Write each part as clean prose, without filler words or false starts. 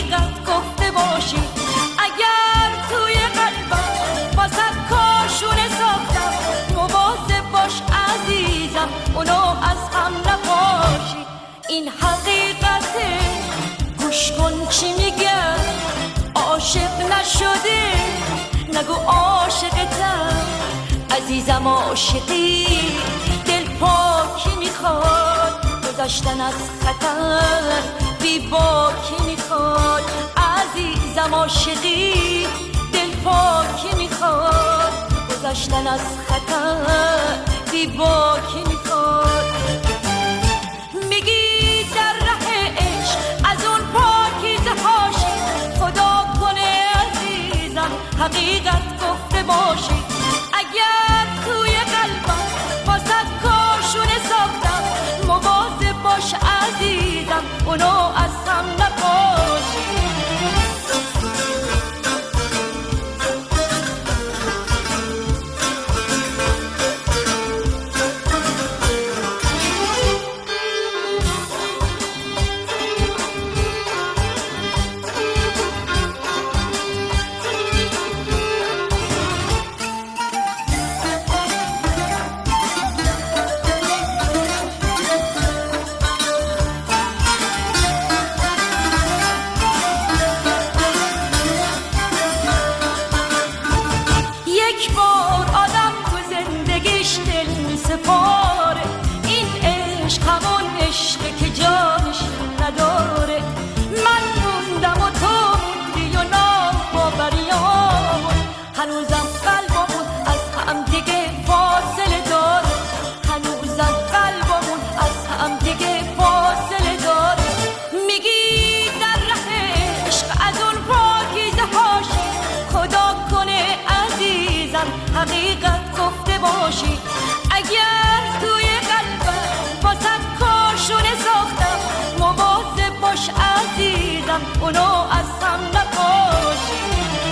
حقیقت گفته باشی. اگر توی قلبم واسه کاشونه ساختم، مواظب باش عزیزم اونو از هم نپاشی. این حقیقته، گوش کن چی میگم. عاشق نشده نگو عاشقتم، عزیزم عاشقی دل پاکی میخواد، گذشتن از خطر بی باکی میخواد. عزیزم عاشقی دل پاکی میخواد، گذشتن از خطر بی باکی میخواد. میگی در ره عشق از اون پاکیزه هاشی، خدا کنه عزیزم حقیقت گفته باشی. اگر توی قلبم واسه کاشونه ساختم، مواظب باش عزیزم اونو از هم نپاشی. حقیقت گفته باشی. اگر توی قلبم واسه کاشونه ساختم، مواظب باش عزیزم اونو از هم نپاشی.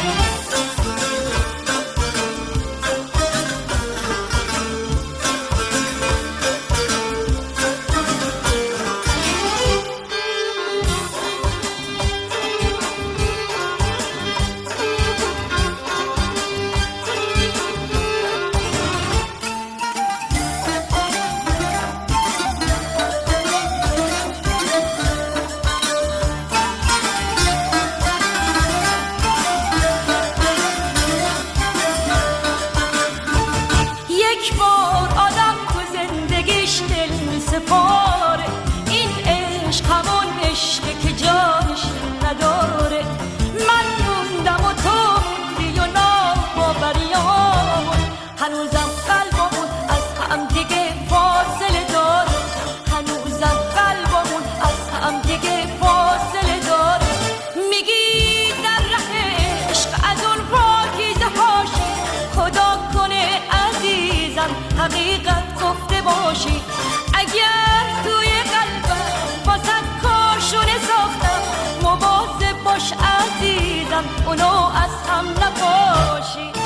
حقیقت گفته باشی. اگر توی قلبم واسه کاشونه ساختم، مواظب باش عزیزم اونو از هم نپاشی.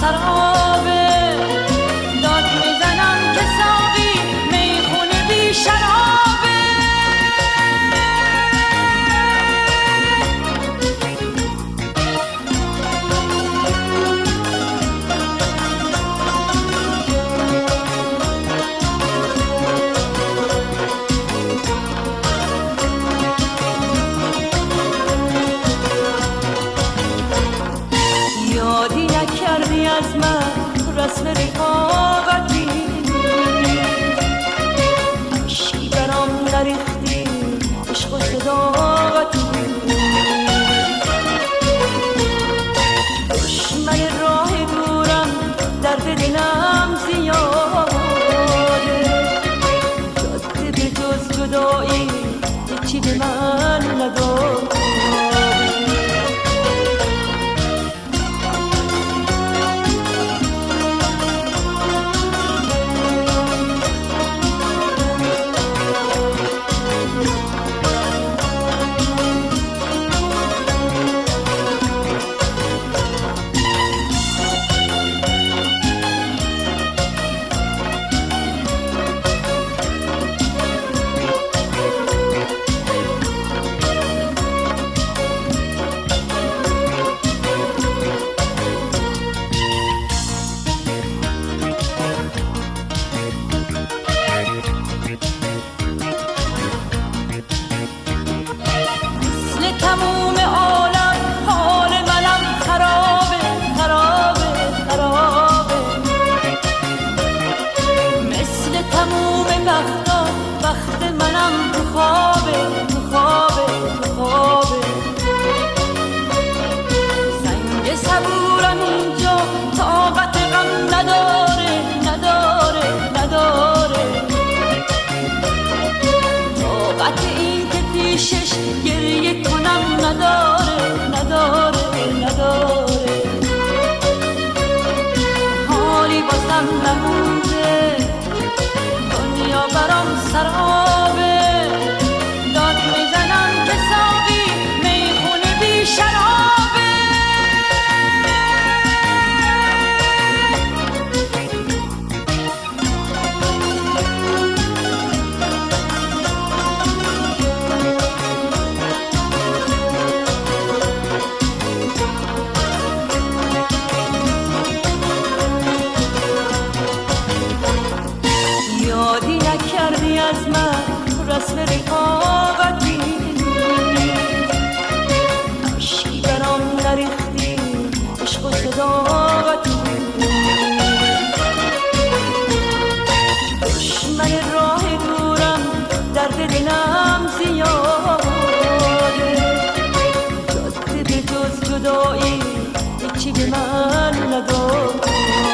سرابه داد میزنم که ساقی میخونه بی شرابه یادی نکردی از من رسم رفاقتی عشقی برام نریختی عشق و صداقتی دشمن راه دورم درد دلم زیاده جاده به جز جدایی هیچی به من نداد تموم عالم حال منم خرابه خرابه خرابه مثل تموم بختا بخت منم تو خوابه تو خوابه تو خوابه سنگ صبورم اینجا طاقت غم نداره نداره نداره طاقت این که پیشش گریه کنم نداره نداره نداره حالی بازم نمونده دنیا برام سرابه داد میزنم که ساقی میخونه بی شرابه یادی نکردی از من رسم رفاقتی عشقی برام نریختی عشق و صداقتی دشمن راه دورم درد دلم زیاده جاده به جز جدایی هیچی به من نداد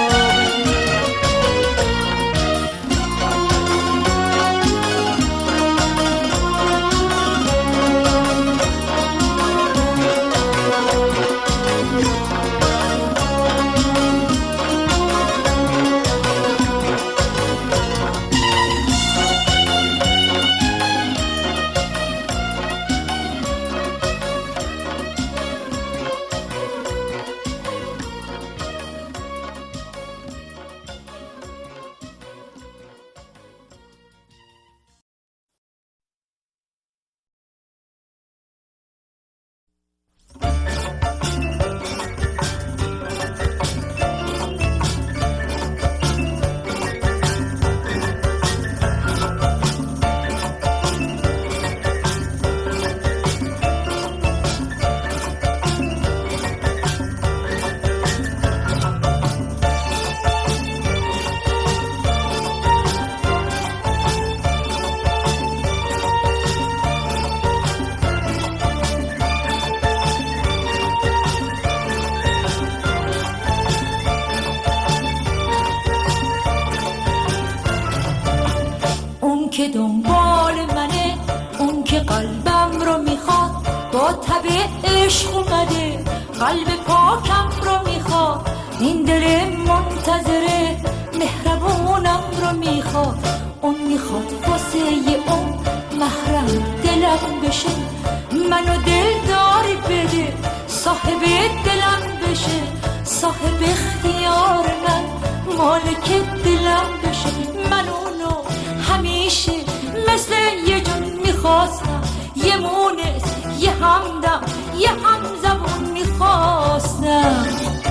که دنبال منه، اون که قلبم رو میخواد، با تب عشق اومده قلب پاکم رو میخواد، این دل منتظره مهربونم رو میخواد، اون میخواد واسه اون محرم دلم بشه، منو دلداری بده صاحب دلم بشه، صاحب اختیار من، مالک دلم بشه. من اونو همیشه مثل یه جون میخواستم، یه مونس، یه همدم، یه همزبون میخواستم.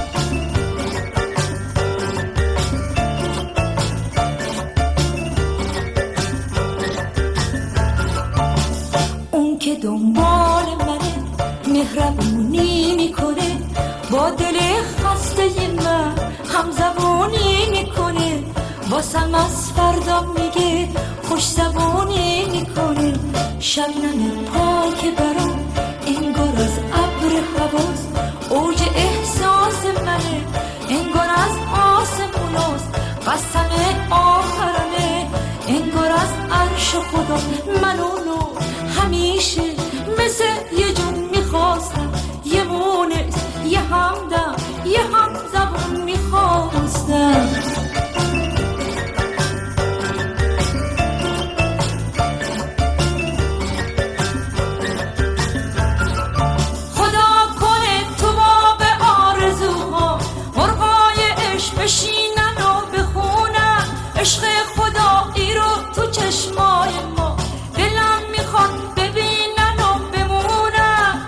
اون که دنبال منه، مهربونی میکنه، با دل خسته من همزبونی میکنه، واسم از فردا میگه خوش زبونی میکنه. شبنم پاک برام انگار از ابر حواس، اوج احساس منه انگار از آسموناست، قسم آخرمه انگار از عرش خدا. من اونو همیشه مثل یه جون میخواستم، یه مونس، یه همدم، یه همزبون میخواستم. عشق خدایی رو تو چشمای ما، دلم میخواد ببینن و بمونن.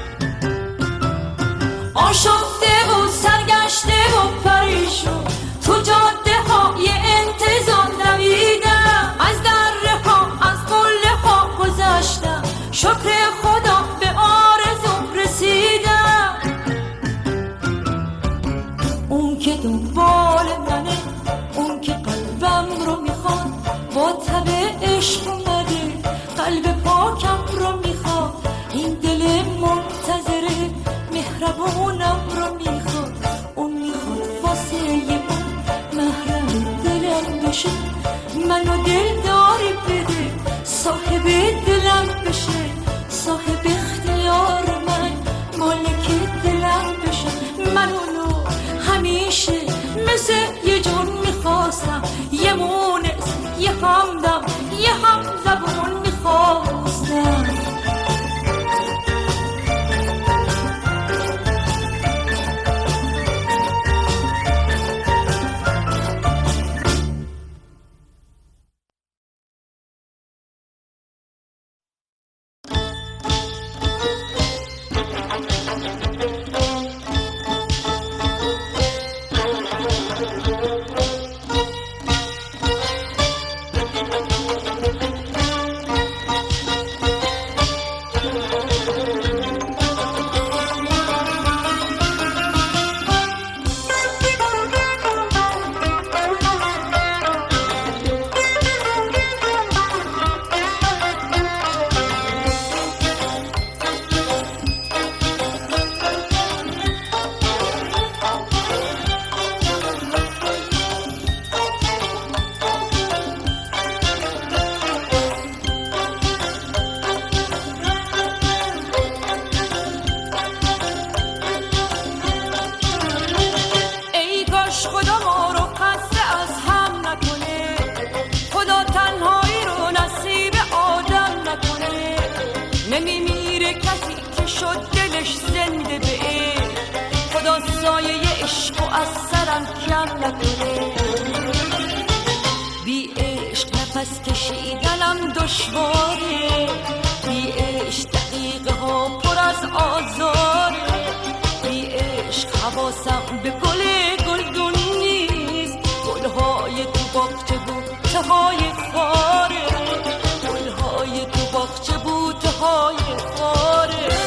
آشفته و سرگشته و پریشون تو جاده های انتظار دویدم، از دره ها از قله ها گذشتم، شکر خدا به آرزوم رسیدم. اون که دنبال منه، اون که قلبم رو میخواد، با تب عشق اومده، قلب پاکم رو میخواد، این دل منتظره مهربونم رو میخواد. اون میخواد واسه من محرم دلم بشه، منو دلداری بده، صاحب دلم بشه، صاحب اختیار من، مالک دلم بشه. من اونو همیشه مثل یه جون میخواستم، یه مونس، یه همدم، یه همزبون میخواستم. نفس کشیدنم دشواره، بی عشق دقیقه ها پر از آزاره، بی عشق حواسم به گل گلدون نیست، گلهای تو باغچه بوته های خاره، گلهای تو باغچه بوته های خاره.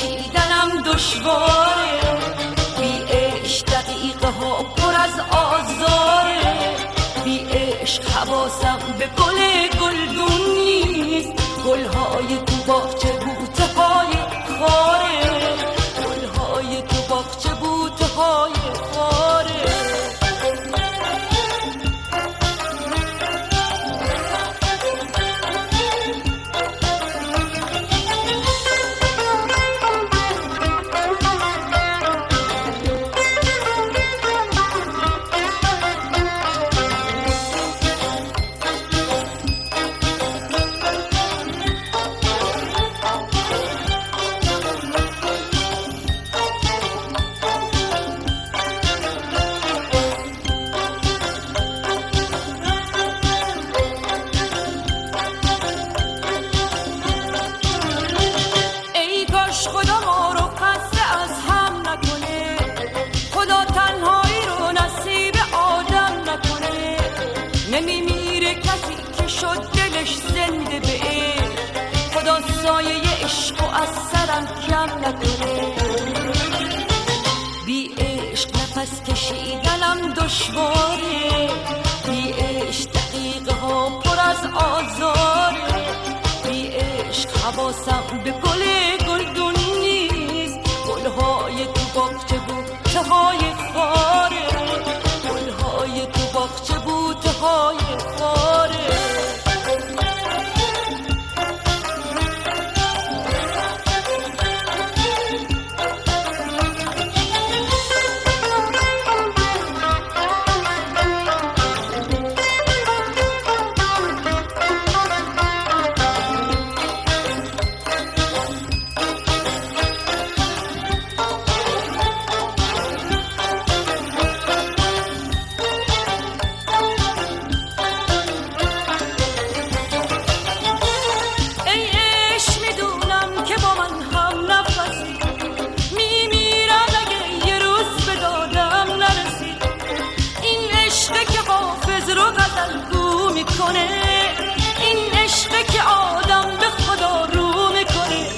کشیدنم دشواره، بی عشق دقیقه ها پر از آزاره، بی عشق حواسم به گل گلدون نیست، گلهای تو باغچه بوته های خاره، گلهای تو باغچه بوته های خاره. بی عشق نفس کشیدنم دشواره، بی عشق دقیقه ها پر از آزاره، بی عشق حواسم به گل گلدون نیست، گلهای تو باغچه بوته های خاره، گلهای تو باغچه بوته های خاره. این عشقه که آدم به خدا رو میکنه،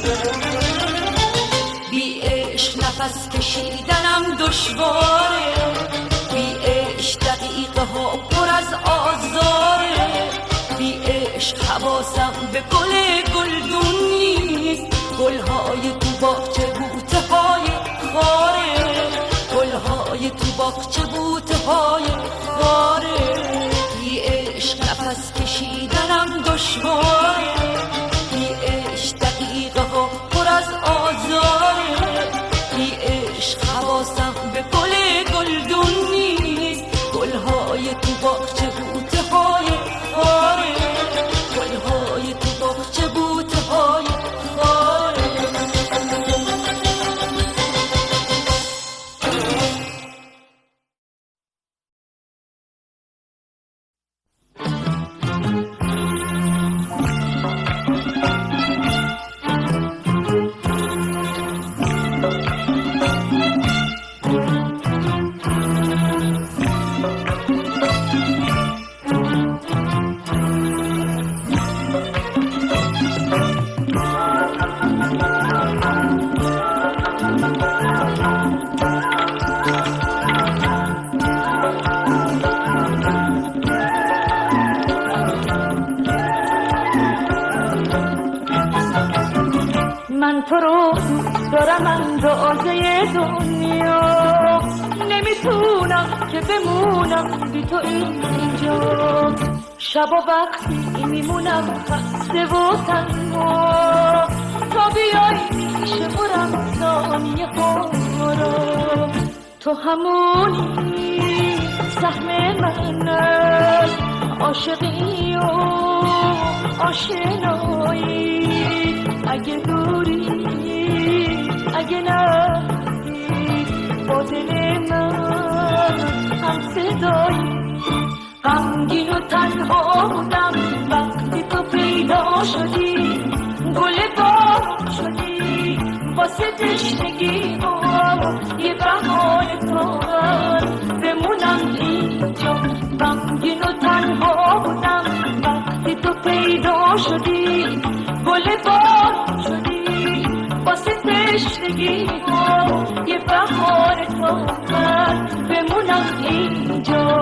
بی عشق نفس کشیدنم دشواره، بی عشق دقیقه ها پر از آزاره، بی عشق حواسم به گل گلدون نیست، گلهای تو باغچه بوته های خاره، گلهای تو باغچه بوته های خاره. بی عشق نفس کشیدنم دشواره، بی عشق دقیقه ها پر از آزاره، بی عشق حواسم به گل گلدون نیست، گلهای تو باغچه بوته های خاره، گلهای تو باغچه بوته های خاره. من تو رو دارم اندازه دنیا، نمیتونم که بمونم بی تو اینجا، شب و وقتی میمونم خسته و تنها، تا بیایی میشه برم ثانیه ها را، تو همونی سهم من است، عاشقی و آشنایی، اگه دوری اگه نرفتی با دل من هم صدایی، غمگین و تنها بودم وقتی تو پیدا شدی، گل باغ شدی واسه تشنگی یه بهار تار بمونم اینجا، غمگین و تنها بودم وقتی تو پیدا شدی، گل باغ شدی واسه تشنگی ها یه بهار تا بمونم اینجا.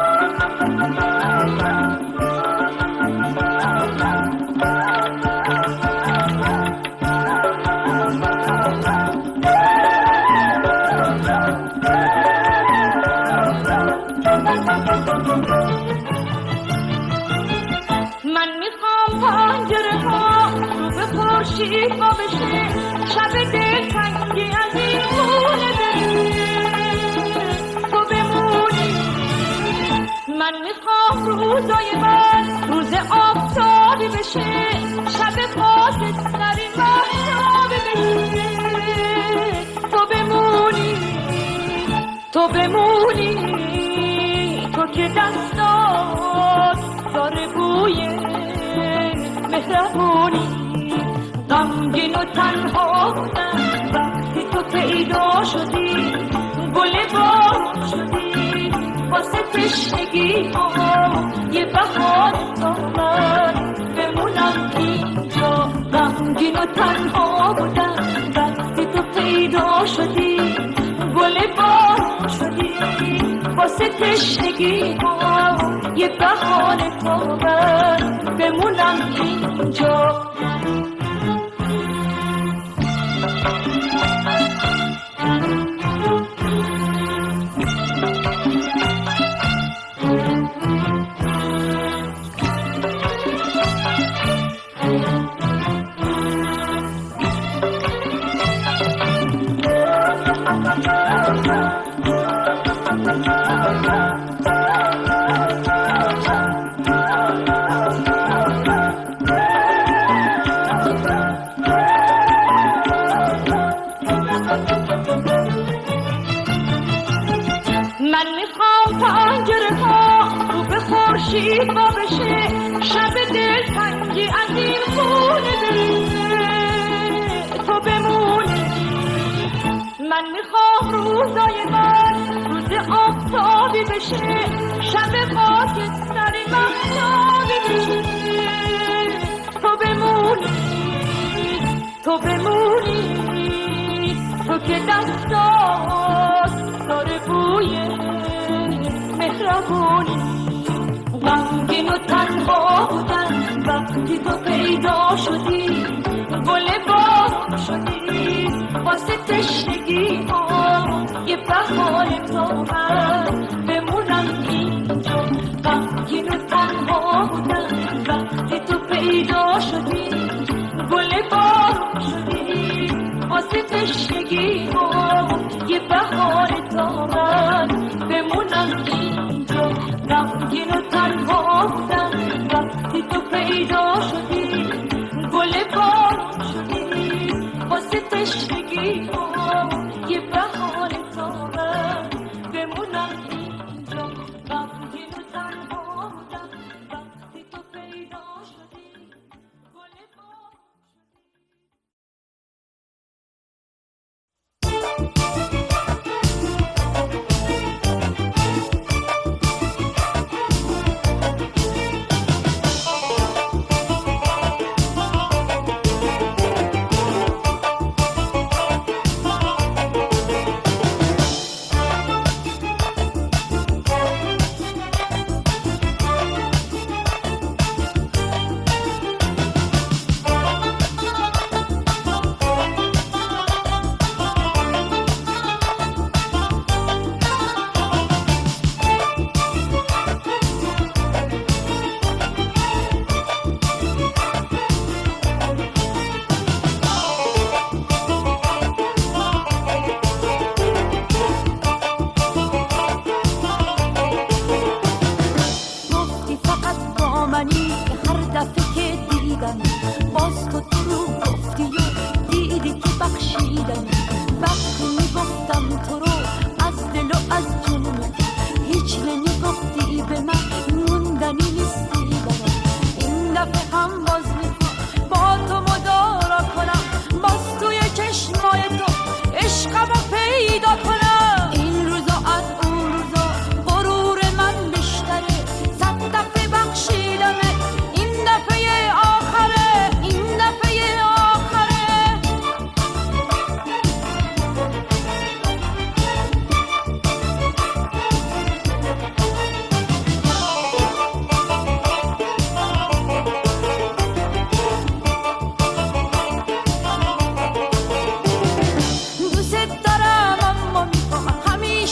من میخوام پنجره ها رو به خورشید ها بشه، شب دلتنگی از این خونه بره تو بمونی. من میخوام روزای من روز آفتابی بشه، شب خاکستری مهتابی بشه تو بمونی. تو بمونی، تو که دستات داره بوی مهربونی. غمگین و تنها بودم وقتی تو پیدا شدی، گل باغ شدی واسه تشنگی ها یه بهار تا من بمونم اینجا. غمگین و تنها بودم وقتی تو پیدا شدی، گل باغ شدی واسه تشنگی ها یه بهار تا من بمونم اینجا. خورشید با بشه، شب دلتنگی از این خونه بره تو بمونی. من میخوام روزای من روز آفتابی بشه، شب خاکستری مهتابی بشه تو بمونی. تو بمونی، تو که دستات داره بوی مهربونی. غمگین و تنها بودم وقتی تو پیدا شدی، گل باغ شدی واسه تشنگی ها یه بهار تا من بمونم اینجا. غمگین و تنها بودم وقتی تو پیدا شدی، گل باغ شدی واسه تشنگی ها یه بهار تا من بمونم اینجا. غمگین و تنها بودم وقتی تو پیدا شدی، گل باغ شدی واسه تشنگی ها یه بهار تا من بمونم اینجا. غمگین و تنها بودم وقتی تو پیدا شدی، گل باغ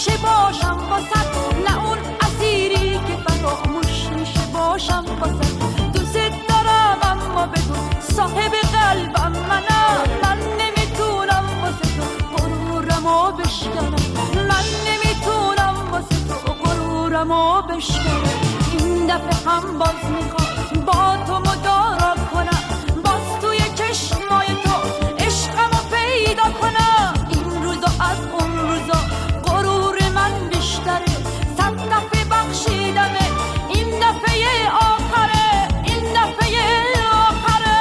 همیشه باشم واسط، نه اون اسیری که فراموش میشه باشم واسط. دوست دارم اما بگو صاحب قلبم منم، من نمیتونم واسه تو غرورمو بشکنم، من نمیتونم واسه تو غرورمو بشکنم. این دفعه هم باز میخوام با تو مدارا کنم، باز توی چشمای تو عشقمو پیدا کنم. این روزا از اون روزا غرور من بیشتره، صد دفعه بخشیدمه، این دفعه آخره، این دفعه آخره.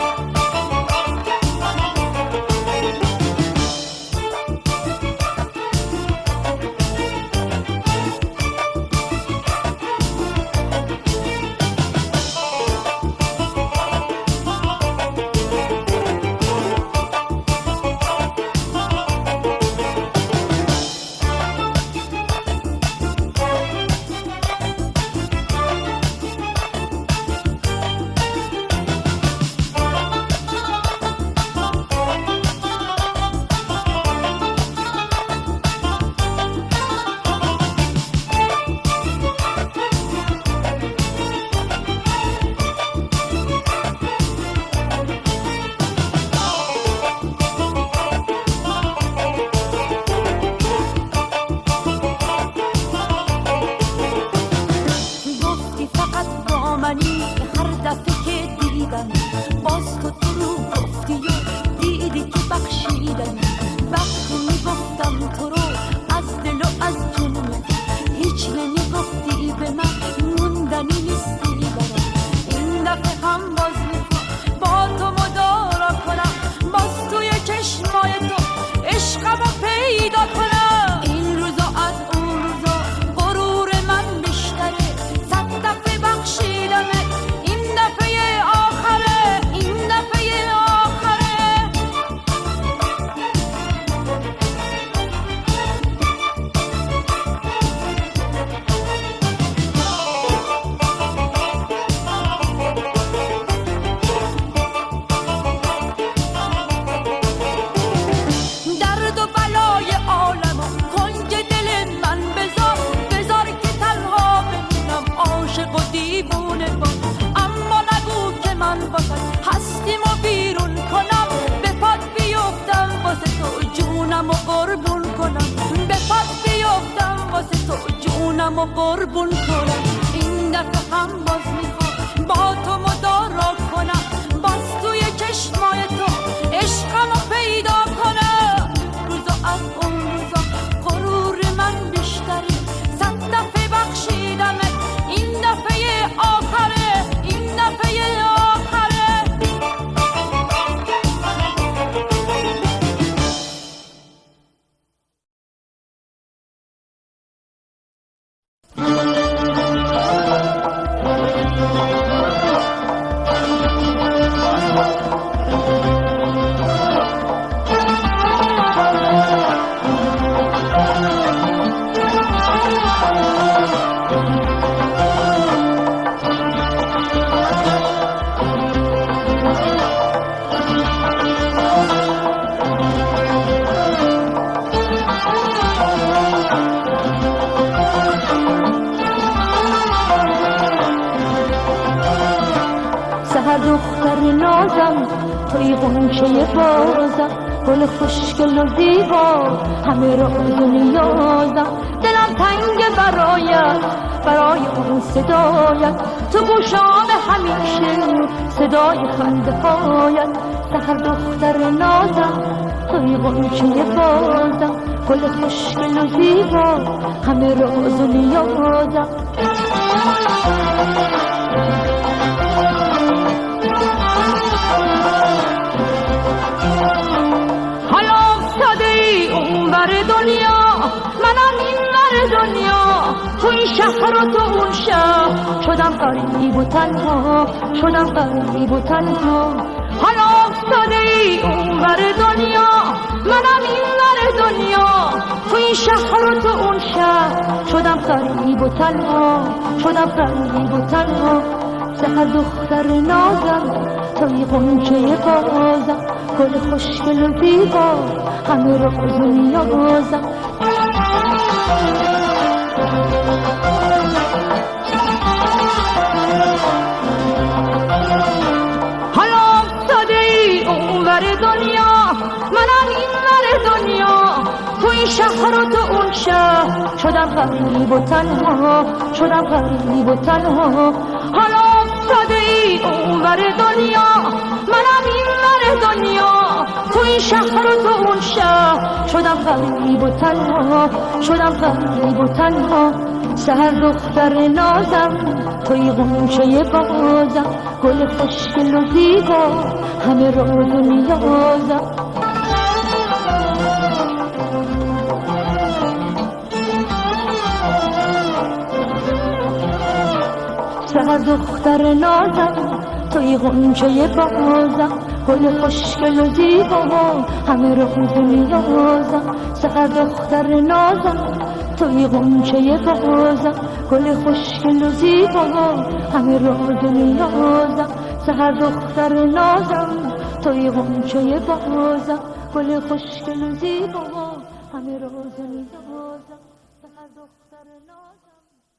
قربون کنم. این دفعه هم باز میخوام با تو مدارا کنم، باز توی چشمای تو عشقمو پیدا کنم. روزا از اون روزا غرور من بیشتره، صد دفعه بخشیدمه، این دفعه آخره، این دفعه آخره. دختر نازم توی غنچه بازم، گل خوشگل و زیبا همه راز و نیازم. دلم تنگ برای اون صدایت، تو گوشام همیشه صدای خنده هایت. سحر دختر نازم توی غنچه بازم، گل خوشگل و زیبا همه راز و نیازم. دنیا منم این ور دنیا، تو این شهر و تو اون شهر، شدم غریب و تنها، شدم غریب و تنها. حالا افتاده ای اون ور دنیا، منم این ور دنیا، تو این شهر و تو اون شهر، شدم غریب و تنها، شدم غریب و تنها. سحر دختر نازم توی غنچه بازم، گل خوشگل و زیبا همه راز و نیازم. حالا افتاده ای اونور دنیا، منم اینور دنیا، تو این شهر و تو اون شهر، شدم غریب و تنها، شدم غریب و تنها. حالا افتاده ای اونور دنیا، منم اینور دنیا، تو این شهر و تو اون شهر، شدم غریب و تنها، شدم غریب و تنها. سهر دختر نازم، توی غنچه بازم، گل خوشگل و زیبا، همه راز و نیازم. سهر دختر نازم، توی غنچه بازم، گل خوشگل و زیبا، همه راز و نیازم. سهر دختر نازم، توی غنچه بازم، گل خوشگل و زیبا، همه راز و نیازم. سهر دختر نازم، توی غنچه بازم، گل خوشگل و زیبا، همه راز و نیازم. سهر دختر نازم.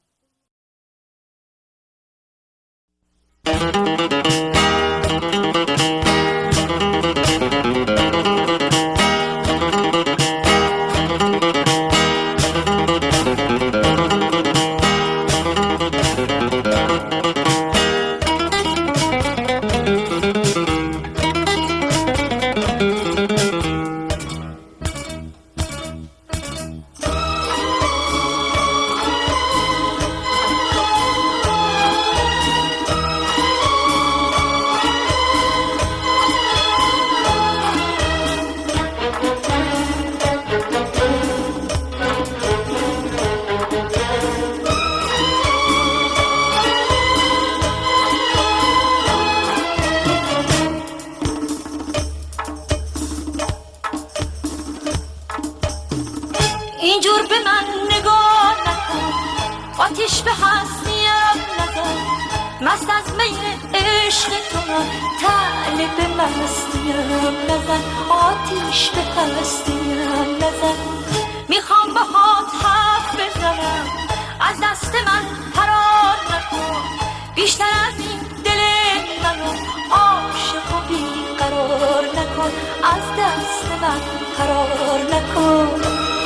اینجور به من نگاه نکن، آتیش به هستیم نزن، مست از می عشق تو طالب مستیم نزن، آتیش به هستیم نزن. میخوام باهات حرف بزنم، از دست من فرار نکن، بیشتر از این دل منو عاشق و بیقرار نکن، از دست من فرار نکن.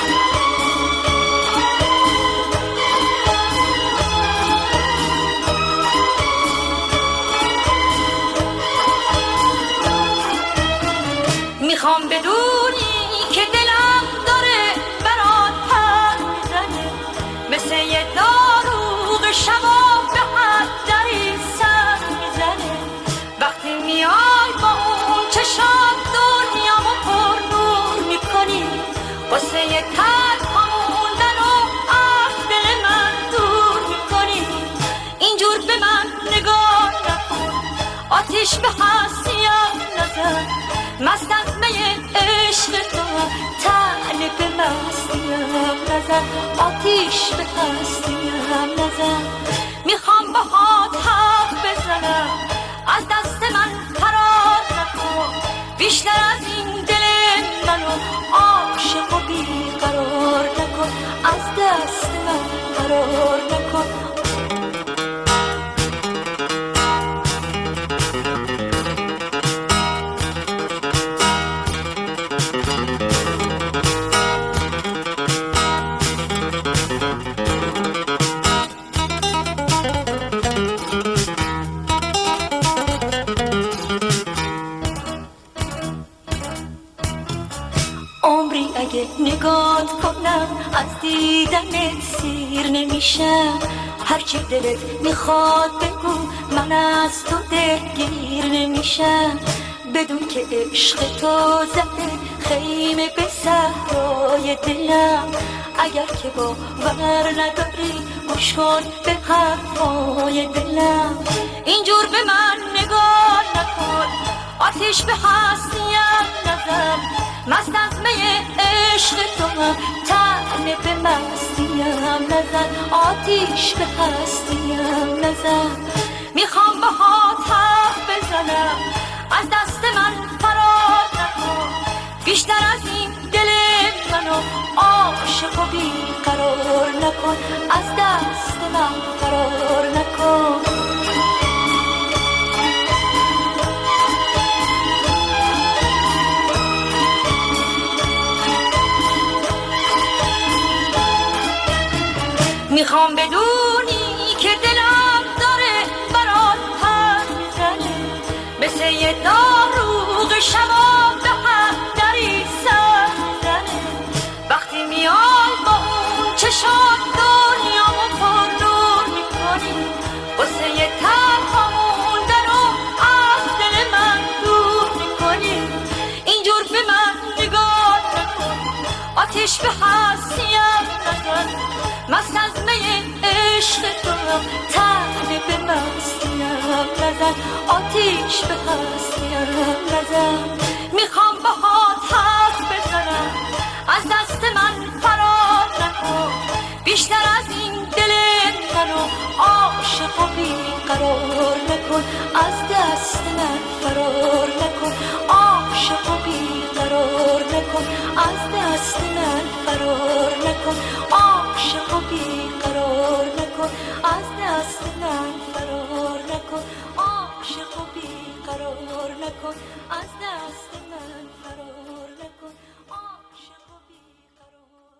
میخوام بدونی که دلم داره برات پر میزنه، مثل یه داروغ شبا به هر دری سر میزنه. وقتی میای با اون چشات دنیامو پر نور میکنی، واسه یه تنها موندن و از دل من دور میکنی. اینجور به من نگاه نکن، آتیش به هستیم نزن، مست از می عشق تو طالب مستیم نزن، آتیش به هستیم نزن. میخوام باهات حرف بزنم، از دست من فرار نکن، بیشتر از این دل منو عاشق و بیقرار نکن، از دست من فرار نکن. عمری اگه نگات کنم از دیدنت سیر نمیشم، هرچی دلت میخواد بگو من از تو دلگیر نمیشم. بدون که عشق تو زده خیمه به صحرای دلم، اگر که باور نداری گوش کن به حرفای دلم. اینجور به من نگاه نکن، آتیش به هستیم نزن، مست از می عشق تو طالب مستیم نزن، آتیش به هستیم نزن. میخوام باهات حرف بزنم، از دست من فرار نکن، بیشتر از این دل منو منو عاشق و بیقرار نکن، از دست من فرار نکن. میخوام بدونی که دلم داره برات پر میزنه، مثل یه داروغ شبا به هم نریسن میزنه. وقتی میای با اون چشات دنیامو پر نور میکنی، واسه یه تنها موندن و از دل من دور میکنی. اینجور به من نگاه نکن، آتیش به هستیم نزن، مست از می عشق تو تنه به مستیم نزن، آتیش به هستیم نزن. میخوام باهات حرف بزنم، از دست من فرار نکن، بیشتر از این دل منو عاشق و بیقرار نکن، از دست من فرار نکن، عاشق و بیقرار نکن، از دست من فرار نکن، عاشق و بیقرار نکن، از دست من فرار نکن، عاشق و بیقرار نکن، از دست من فرار نکن، عاشق و بیقرار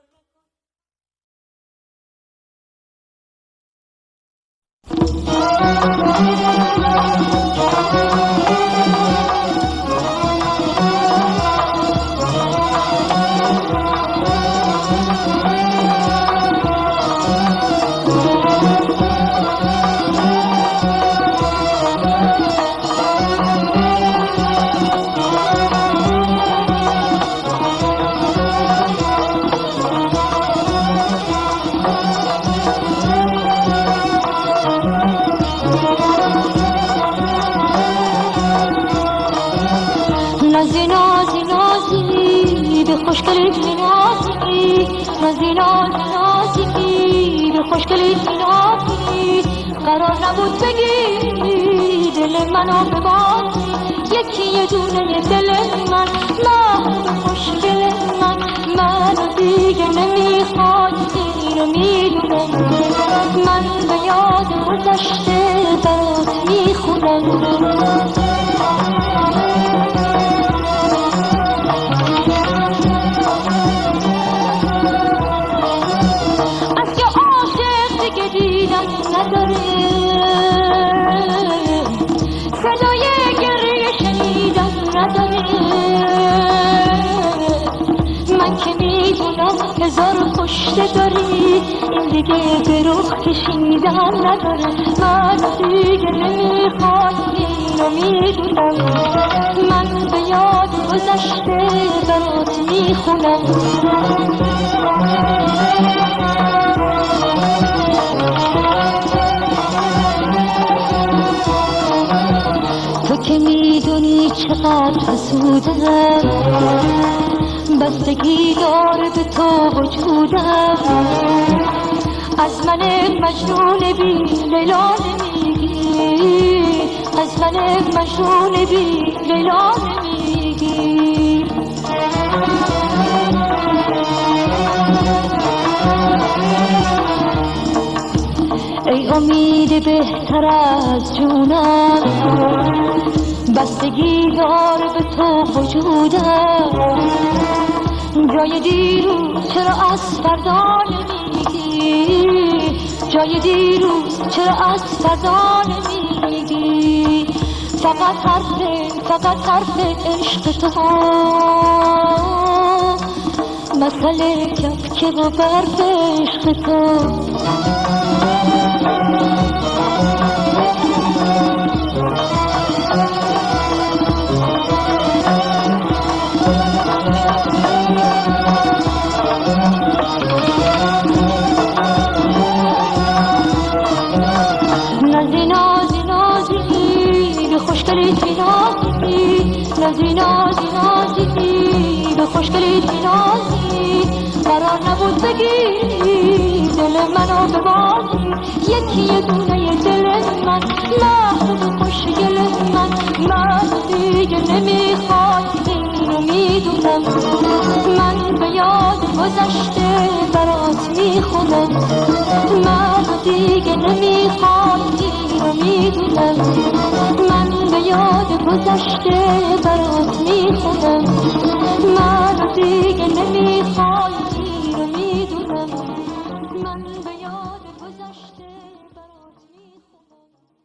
خوشگلی نازی، نازی نازی به خوشگلی نازی. قرار نبود بگی دل منو ببازی، یکی یه دونه دل من خوشگل منو دیگه نمیخواد، اینو میدونم. من به یاد گذشته برات میخونم. نداره صدای گریه شنیدن نداره، من که میدونم هزار پشته داری، این دیگه به رخ کشیدن نداره. من دیگه نمیخواد، اینو میدونم. من به یاد گذشته برات میخونم. تو که میدونی چقدر حسودم، بستگی داره به تو وجودم. از من مجنون بی لیلا نمیگی، از من مجنون بی لیلا نمیگی. ای امید بهتر از جونم، بستگی داره به تو وجودم. جای دیروز چرا از فردا نمیگی، جای دیروز چرا از فردا نمیگی. فقط حرف عشق تو، مسئله کفکه و برف عشق تو. نازی نازی نازی به خوشگلی نازی. قرار نبود بگی دل منو ببازی، یکی یه دونه دل من محبوب خوشگل من دیگه نمیخواد، اینو رو میدونم، من به یاد گذشته برات میخونم، من دیگه نمیخوای این رو میدونم، من به یاد گذشته برات میخونم، من دیگه نمیخوای این رو میدونم، من به یاد گذشته برات میخونم.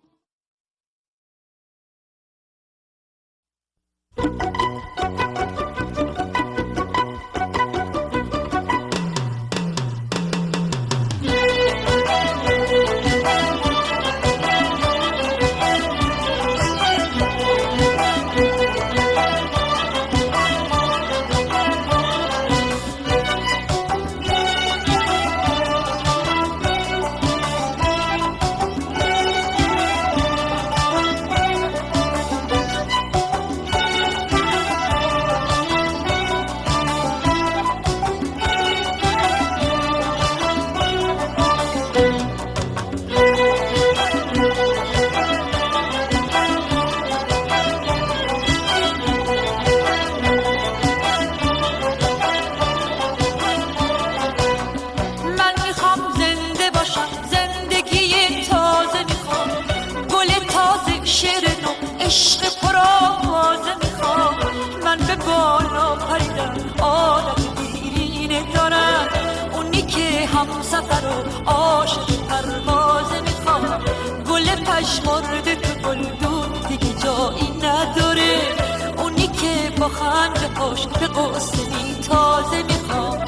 سفر و عاشق پروازه میخوام، گل پژمرده تو گلدون دیگه جایی نداره، اونی که با خنده پاش به قصه تازه میخوام.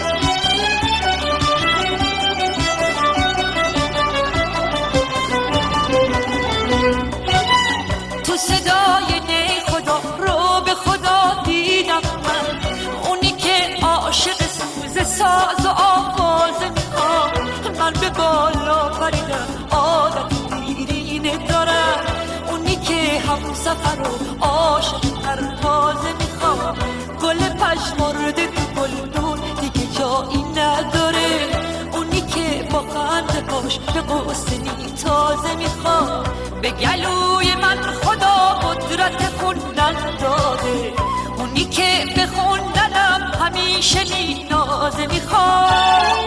تو صدای نی خدا رو به خدا دیدم من، اونی که عاشق سوز ساز و آوازه میخوام. من به بالا پریدم عادت دیرینه دارم، اونی که هم سفر و عاشق پروازه میخوام. گل پژمرده تو گلدون دیگه جایی نداره، اونی که با خنده پاش به قصنی تازه میخوام. به گلوی من خدا قدرت خوندن داده، اونی که به خوندنم همیشه نازه میخوام.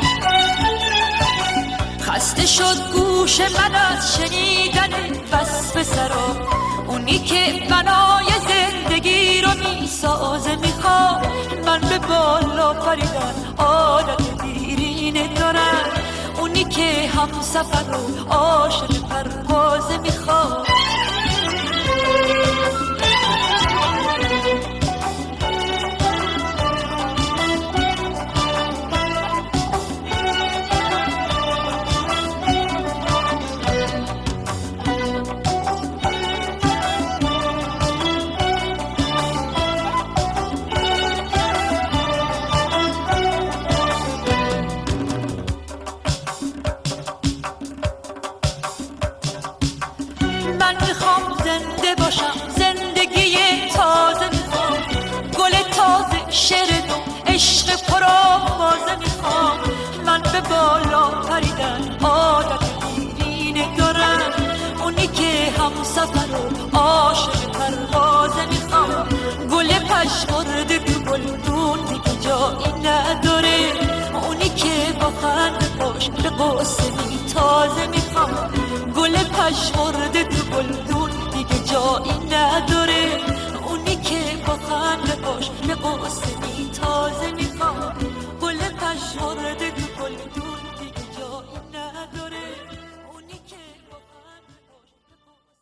خسته شد گوش من از شنیدن وصف سرا، اونی که بنای زندگی رو میسازه میخوام. من به بالا پریدن عادت دیرینه دارم، اونی که هم سفر و عاشق پروازه میخوام. من میخوام زنده باشم، زندگی تازه میخوام. گل تازه شعر نو عشق پرآوازه میخوام. من به بالا پریدن عادت دیرینه دارم، اونی که هم سفر و عاشق پروازه میخوام. گل پژمرده تو گلدون دیگه جایی نداره، اونی که با خنده پاش به قصه تازه میخوام. گل پژمرده تو گلدون دیگه جایی نداره، اونی که با خنده پاش به قصه تازه میخوام. گل پژمرده تو گلدون دیگه جایی نداره، اونی که با خنده پاش به قصه.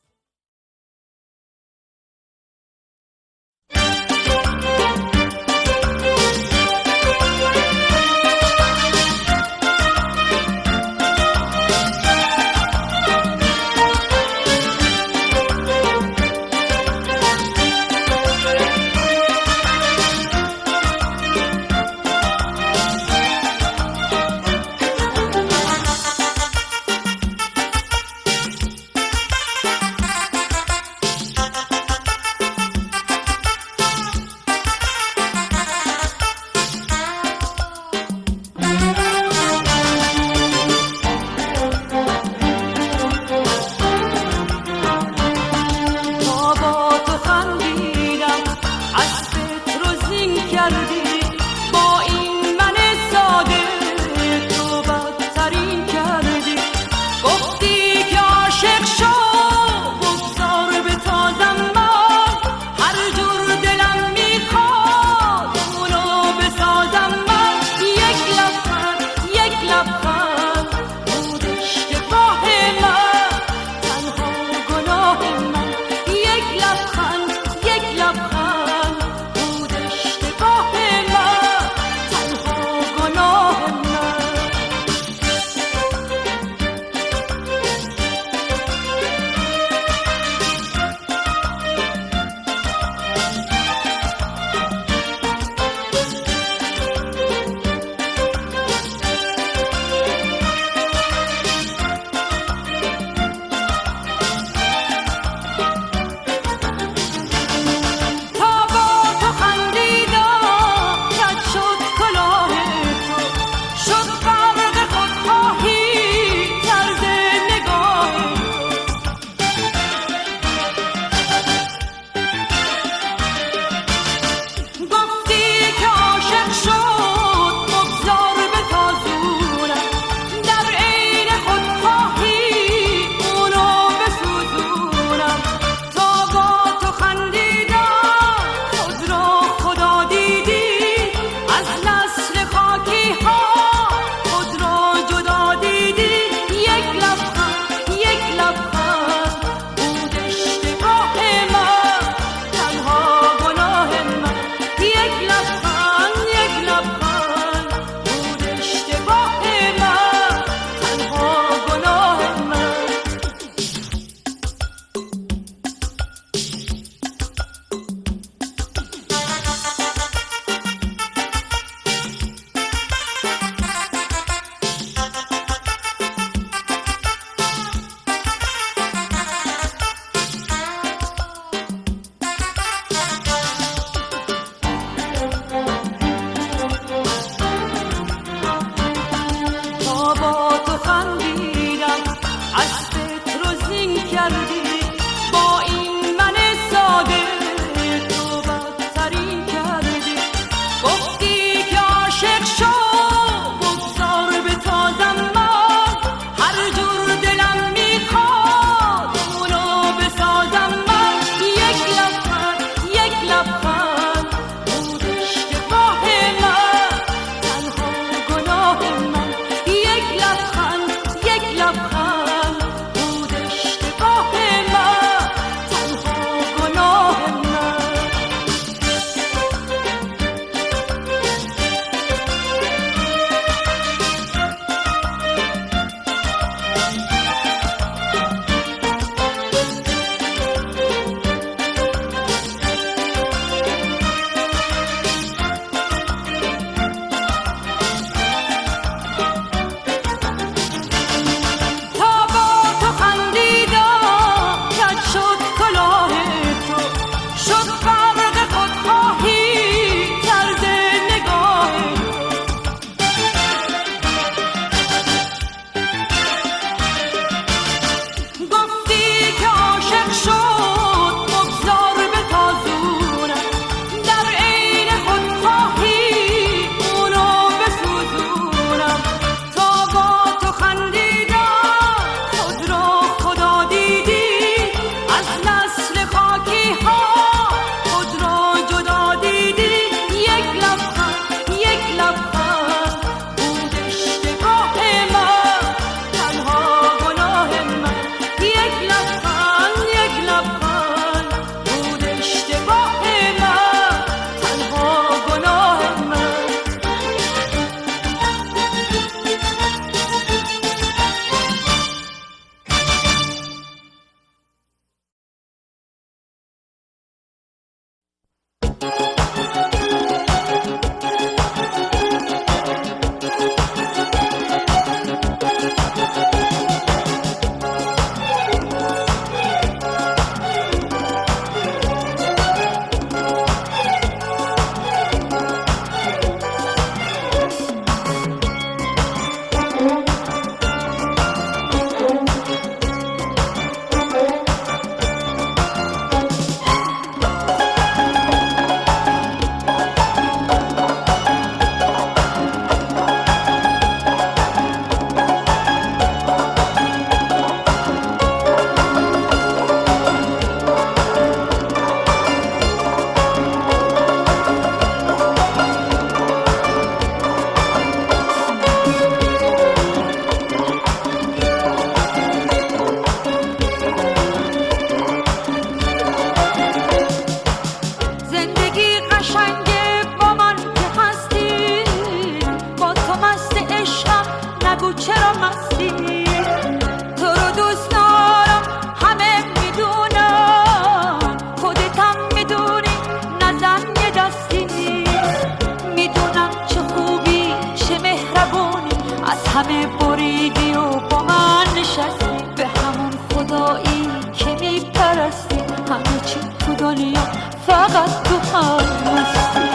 مستی. تو رو دوست دارم همه میدونم، خودتم میدونی نزن یه دستی. میدونم چه خوبی چه مهربونی، از همه بریدی و با من نشستی. به همون خدایی که میپرستی، همه چی تو دنیا فقط تو هم مستی.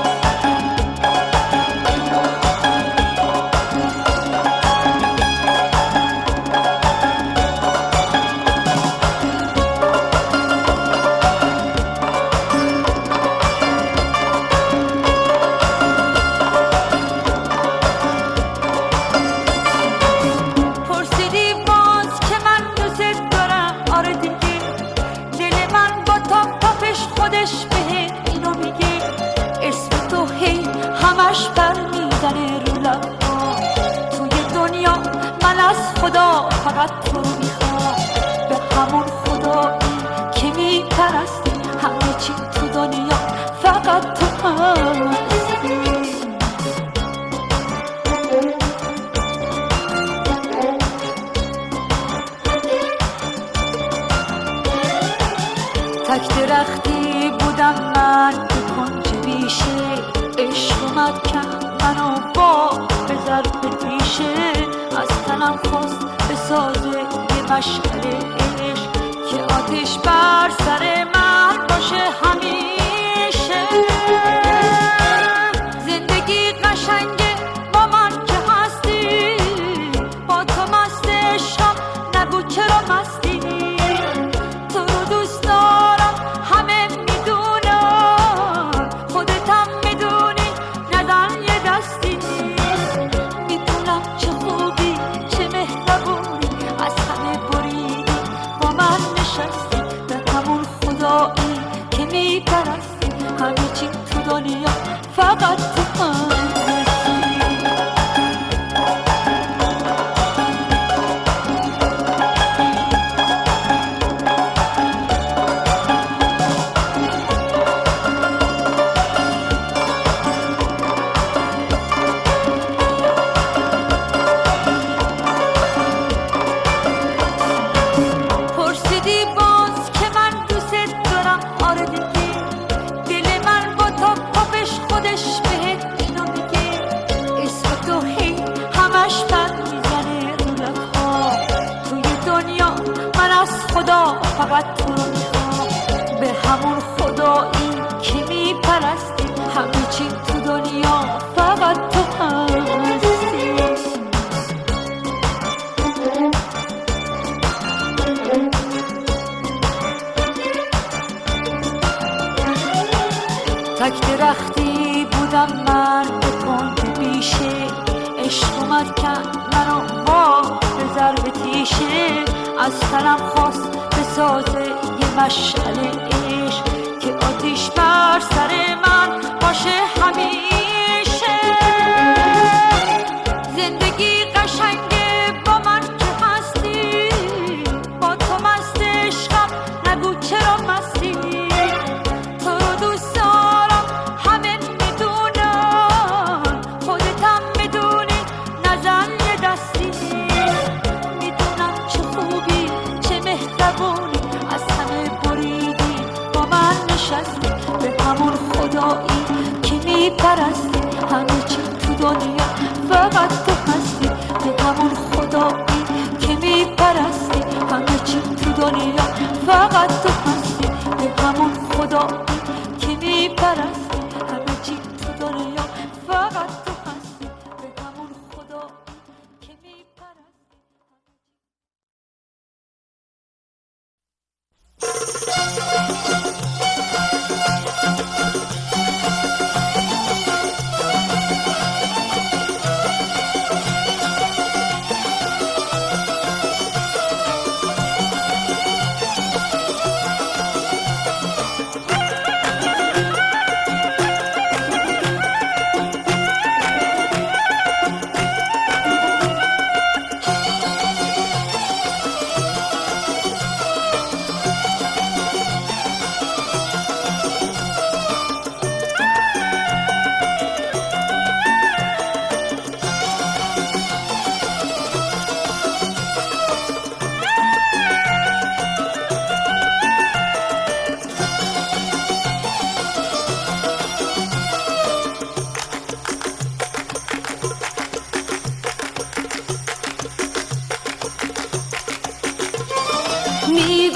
همش پر میزنه رو لبا، توی دنیا من از خدا فقط تو رو میخوام. به همون خدایی که میپرستی، همه چی تو دنیا فقط تو هستی. تک درختی بودم من تو کنج بیشه، عشق اومد کرد منو با به ضرب تیشه. از تنم خواست به سازه یه مشعله عشق، که آتش بر سر من باشه همیشه. زندگی قشنگه با من که هستی، با تو مست عشقم نگو چرا مستی. تو رو دوست دارم همه میدونم، خودتم میدونی نزن یه دستی. میدونم چه خوبی چه مهربونی، از همه بریدی با من نشستی. به همون خدایی که میپرستی، همه چی تو دنیا فقط تو هستی. فقط تو رو میخوام. به همون خدایی که میپرستی، همه چی تو دنیا فقط تو هستی. تک درختی بودم من به کنج بیشه، عشق اومد کرد منو با به ضرب تیشه. از تنم خواست به سازه یه مشعله عشق، که آتیش بر سر من باشه همیشه. زندگی قشنگه با من که هستی، با تو مست عشقم نگو چرا مستی. تو رو دوست دارم همه میدونم، خودتم میدونی نزن یه دستی. میدونم چه خوبی چه مهربونی، از همه بریدی با من نشستی. به همون خدایی که میپرستی،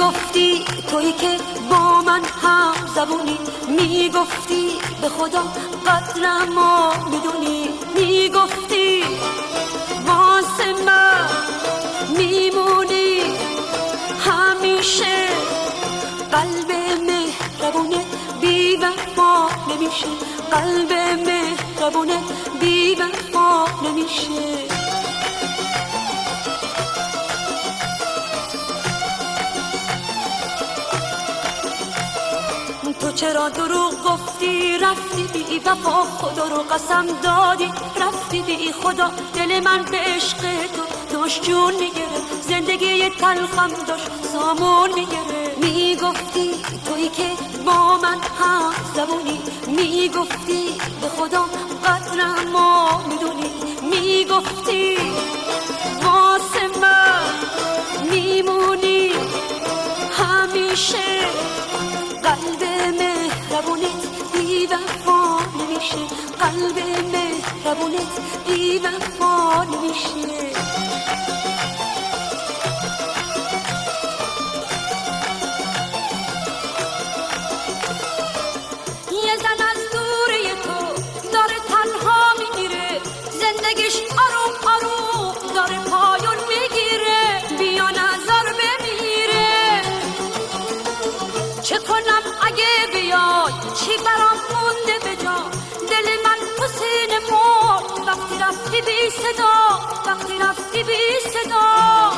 میگفتی تویی که با من هم زبونی، میگفتی به خدا قدرمو میدونی، میگفتی واسه من میمونی همیشه. قلب مهربونه بی وفا نمیشه، قلب مهربونه بی وفا نمیشه. تو چرا دروغ گفتی رفتی بی وفا، خدا رو قسم دادی رفتی بی خدا. دل من به عشق تو داشت جون میگره، زندگی تلخم داشت سامون میگره. میگفتی تویی که با من هم زبونی، میگفتی به خدا قدرمو میدونی، میگفتی واسه من میمونی همیشه. قلب مهربونت بی وفا نمیشه، قلب مهربونت بی وفا نمیشه. یه زن از دوره تو داره تنها میگیره، زندگیش آروم آروم داره پایون میگیره، بیا نظر بمیره. چه کنم اگه بیای، چی برام مونده به جا؟ دل من تو سینه مرد وقتی رفتی بی صدا، وقتی رفتی بی صدا.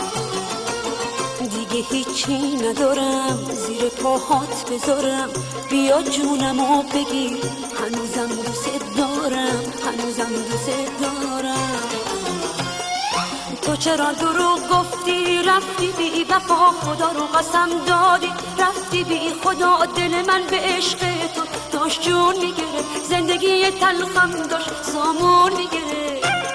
دیگه هیچی ندارم زیر پاهات بذارم، بیا جونمو بگیر، هنوزم دوست دارم، هنوزم دوست دارم. تو چرا دروغ گفتی رفتی بی وفا، خدا رو قسم دادی رفتی بی خدا. دل من به عشق تو داشت جون میگره، زندگی تلخم داشت سامون میگره.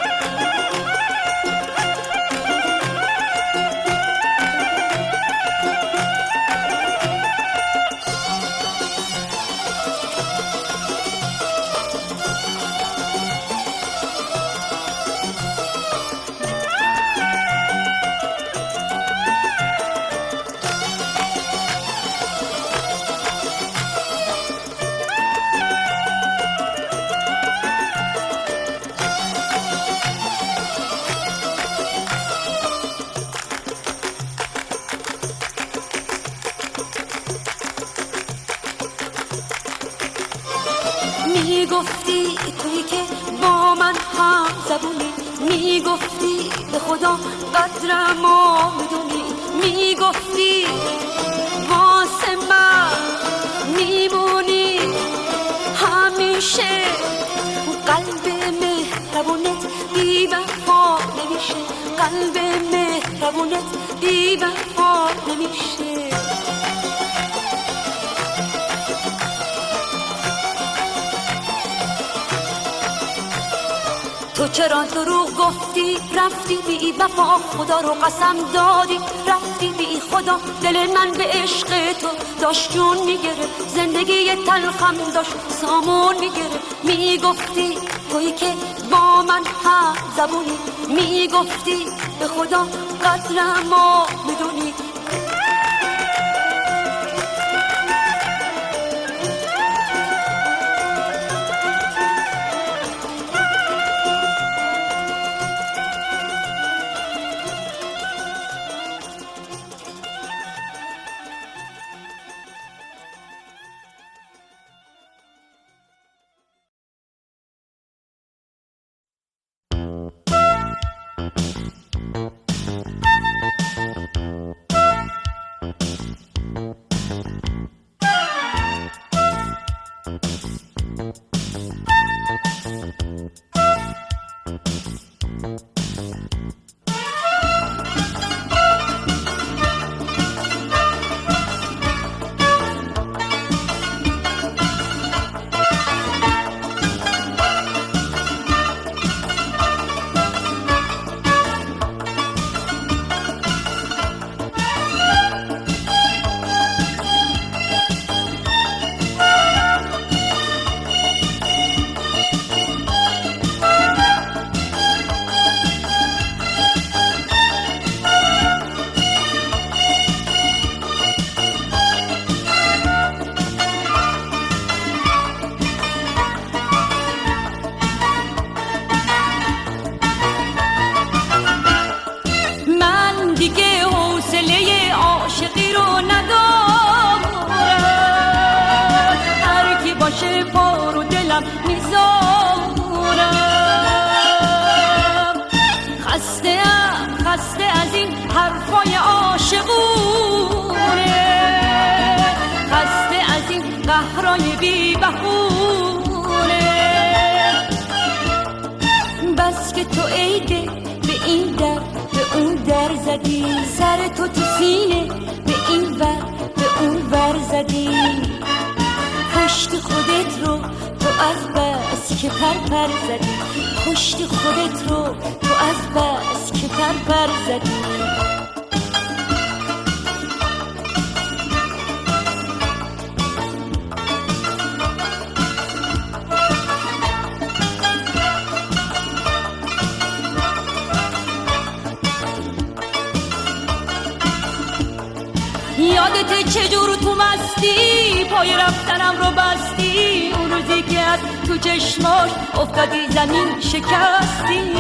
میگفتی تویی که با من هم زبونی، میگفتی به خدا قدرمو میدونی، میگفتی واسه من میمونی همیشه. قلب مهربونت بی وفا نمیشه، قلب مهربونت بی وفا نمیشه. تو چرا دروغ گفتی رفتی بی وفا، خدا رو قسم دادی رفتی بی خدا. دل من به عشق تو داشت جون میگره، زندگی تلخم داشت سامون میگره. میگفتی تویی که با من هم زبونی، میگفتی به خدا قدرمو میدونی. باشه پا رو دلم میذارم. خسته از این حرفای عاشقونه، خسته از این قهرای بی بهونه. بس که تو عیده به این در به اون در زدی، سر تو سینه به این ور به اون ور زدی. کشتی خودت رو تو از بس که پر زدی، کشتی خودت رو تو از بس که پر زدی. یادت چجور تو مستی پای رفتنم رو بستی، اون روزی که از تو چشماش افتادی زمین شکستی.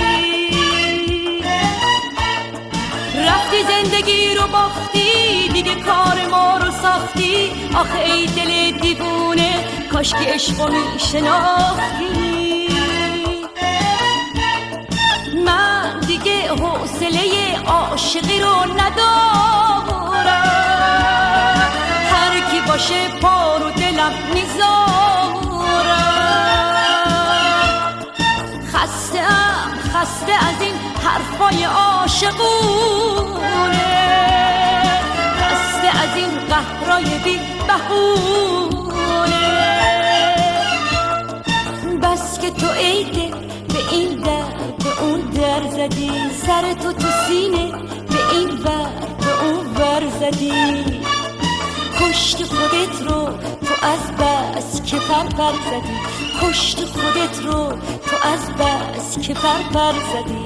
رفتی زندگی رو باختی، دیگه کار ما رو ساختی. آخه ای دل دیوونه کاش که عشقو میشناختی. من دیگه حوصله عاشقی رو ندارم، هر کی باشه پا رو دلم میذارم. خسته از این حرفای عاشقونه، خسته از این قهرای بی بهونه. بس که تو عیده به این در به اون در زدی، سر تو سینه به این ور به اون ور زدی. کشتی خودت رو تو از بس که پر زدی، کشتی خودت رو تو از بس که پر زدی.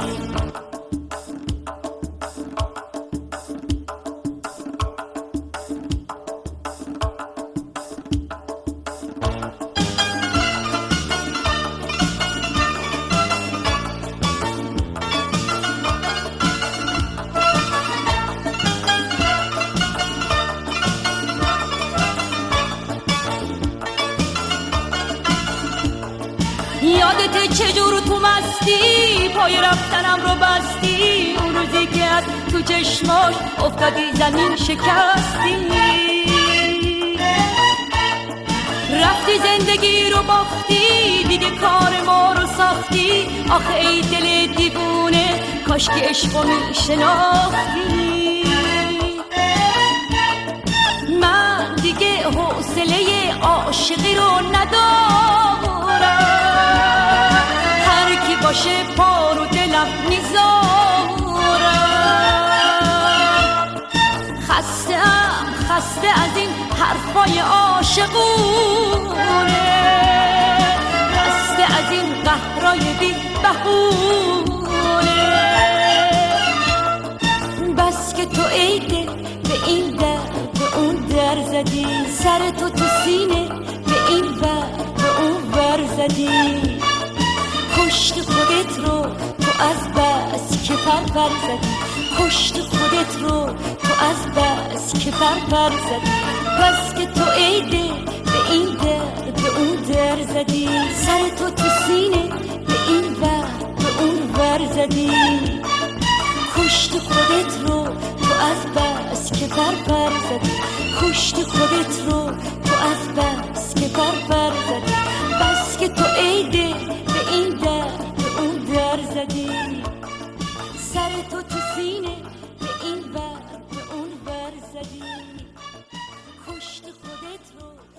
یادت چجور تو مستی پای رفتنم رو بستی، اون روزی که از تو چشماش افتادی زمین شکستی. رفتی زندگی رو باختی، دیگه کار ما رو ساختی. آخه ای دل دیوونه کاش که عشقو میشناختی. من دیگه حوصله عاشقی رو ندارم، هر کی باشه پا رو دلم میذارم. خسته از این حرفای عاشقونه، خسته از این قهرای بی بهونه. بس که تو عیده به این در به اون در زدی، سر تو سینه به این ور به اون ور زدی. کشتی خودت رو تو از بس که پر زدی، کشتی خودت رو تو از بس که پر زدی. بس که تو عیده به این در به اون در زدی، سر تو سینه به این ور به اون ور زدی. کشتی خودت رو تو از بس که پر زدی، کشتی خودت رو تو از بس که پر زدی. بس که تو عیده به این در به اون در زدی، سر تو سینه به این ور به اون ور زدی. کشتی خودت رو